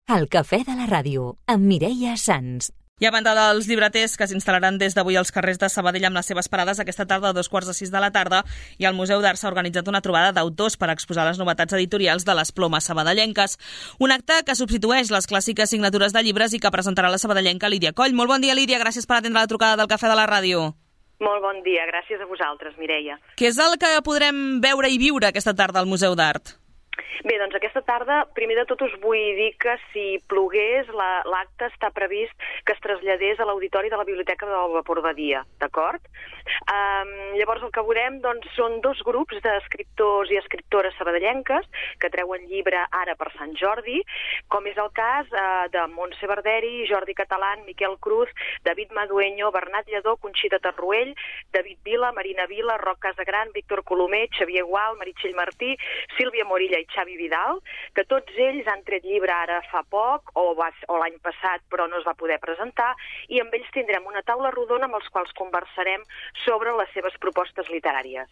El Cafè de la Ràdio, amb Mireia Sans. I a banda dels llibreters que s'instal·laran des d'avui als carrers de Sabadell amb les seves parades, aquesta tarda a 5:45 de la tarda i el Museu d'Art s'ha organitzat una trobada d'autors per exposar les novetats editorials de les plomes sabadellenques. Un acte que substitueix les clàssiques signatures de llibres i que presentarà la sabadellenca Lídia Coll. Molt bon dia, Lídia, gràcies per atendre la trucada del Cafè de la Ràdio. Molt bon dia, gràcies a vosaltres, Mireia. Què és el que podrem veure i viure aquesta tarda al Museu d'Art? Bé, doncs aquesta tarda, primer de tot us vull dir que si plogués, l'acte està previst que es traslladés a l'auditori de la Biblioteca del Vapor Badia, d'acord? Llavors el que veurem doncs, són dos grups d'escriptors i escriptores sabadellenques que treuen llibre ara per Sant Jordi, com és el cas de Montse Barderi, Jordi Catalán, Miquel Cruz, David Madueño, Bernat Lledó, Conxita Tarruell, David Vila, Marina Vila, Roc Casagran, Víctor Colomer, Xavier Gual, Meritxell Martí, Sílvia Morilla i Xavi Vidal, que tots ells han tret llibre ara fa poc o l'any passat però no es va poder presentar, i amb ells tindrem una taula rodona amb els quals conversarem sobre les seves propostes literàries.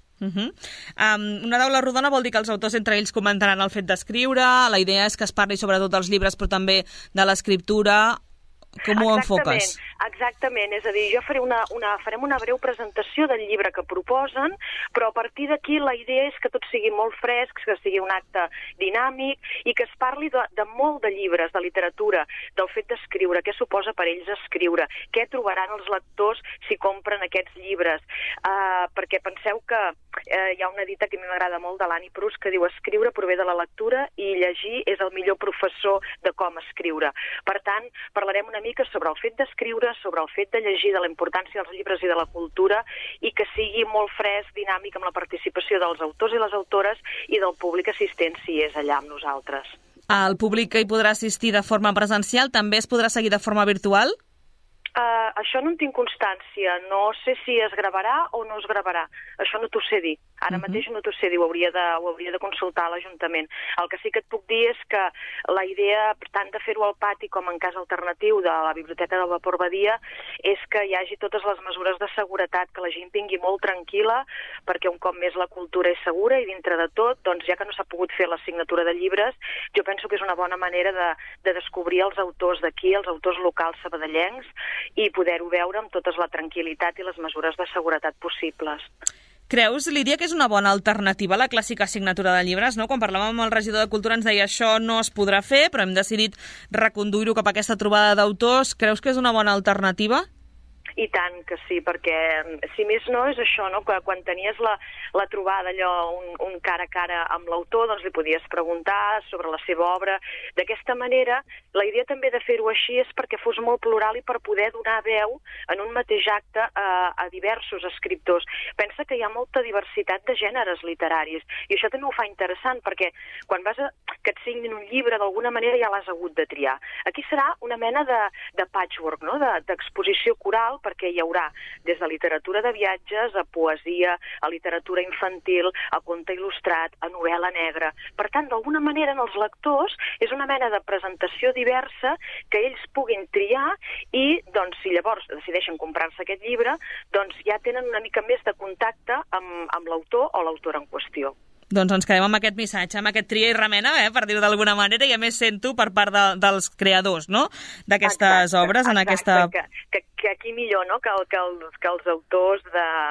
Una taula rodona vol dir que els autors entre ells comentaran el fet d'escriure, la idea és que es parli sobretot dels llibres però també de l'escriptura. Com ho enfoques? Exactament, és a dir, jo farem una breu presentació del llibre que proposen, però a partir d'aquí la idea és que tot sigui molt fresc, que sigui un acte dinàmic i que es parli de molt de llibres, de literatura, del fet d'escriure, què suposa per ells escriure, què trobaran els lectors si compren aquests llibres, perquè penseu que hi ha una dita que a mi m'agrada molt de l'Annie Proulx que diu: escriure prové de la lectura i llegir és el millor professor de com escriure. Per tant, parlarem una mica sobre el fet d'escriure, sobre el fet de llegir, de la importància dels llibres i de la cultura, i que sigui molt fresc, dinàmic, amb la participació dels autors i les autores i del públic assistent, si és allà amb nosaltres. El públic que hi podrà assistir de forma presencial també es podrà seguir de forma virtual? Això no en tinc constància. No sé si es gravarà o no es gravarà. Això no t'ho sé dir. Ara mateix no t'ho sé dir, ho hauria de consultar a l'Ajuntament. El que sí que et puc dir és que la idea, tant de fer-ho al pati com en cas alternatiu de la Biblioteca del Vapor Badia, és que hi hagi totes les mesures de seguretat, que la gent vingui molt tranquil·la, perquè un cop més la cultura és segura i dintre de tot, doncs ja que no s'ha pogut fer la signatura de llibres, jo penso que és una bona manera de descobrir els autors d'aquí, els autors locals sabadellencs, i poder-ho veure amb tota la tranquil·litat i les mesures de seguretat possibles. Creus, Lídia, que és una bona alternativa a la clàssica signatura de llibres, no? Quan parlàvem amb el regidor de Cultura ens deia això no es podrà fer, però hem decidit reconduir-ho cap a aquesta trobada d'autors. Creus que és una bona alternativa? I tant que sí, perquè si més no és això, no? Que quan tenies la trobada, allò, un cara a cara amb l'autor, doncs li podies preguntar sobre la seva obra. D'aquesta manera, la idea també de fer-ho així és perquè fos molt plural i per poder donar veu en un mateix acte a diversos escriptors. Pensa que hi ha molta diversitat de gèneres literaris i això també ho fa interessant perquè quan vas que et signin un llibre d'alguna manera ja l'has hagut de triar. Aquí serà una mena de patchwork, no? D'exposició coral, perquè hi haurà des de literatura de viatges a poesia, a literatura infantil, a conte il·lustrat, a novel·la negra. Per tant, d'alguna manera, en els lectors és una mena de presentació diversa que ells puguin triar i, doncs, si llavors decideixen comprar-se aquest llibre, doncs ja tenen una mica més de contacte amb l'autor o l'autora en qüestió. Doncs ens quedem amb aquest missatge, amb aquest tria i remena, per dir-ho d'alguna manera, i a més sento per part dels creadors, no?, d'aquestes obres. Exacte. Que aquí millor, no?, que els autors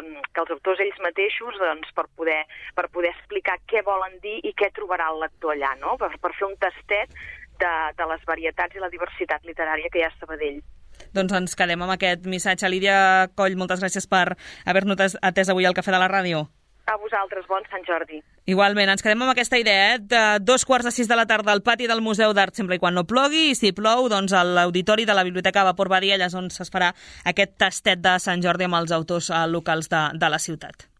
ells mateixos, doncs, per poder explicar què volen dir i què trobarà el lector allà, no?, per fer un tastet de les varietats i la diversitat literària que hi ha a Sabadell. Doncs ens quedem amb aquest missatge. Lídia Coll, moltes gràcies per haver-nos atès avui al Cafè de la Ràdio. A vosaltres, bon Sant Jordi. Igualment, ens quedem amb aquesta idea, de 5:45 de la tarda al pati del Museu d'Art, sempre i quan no plogui, i si plou, doncs a l'auditori de la Biblioteca Vapor Badia, allà és on es farà aquest tastet de Sant Jordi amb els autors locals de la ciutat.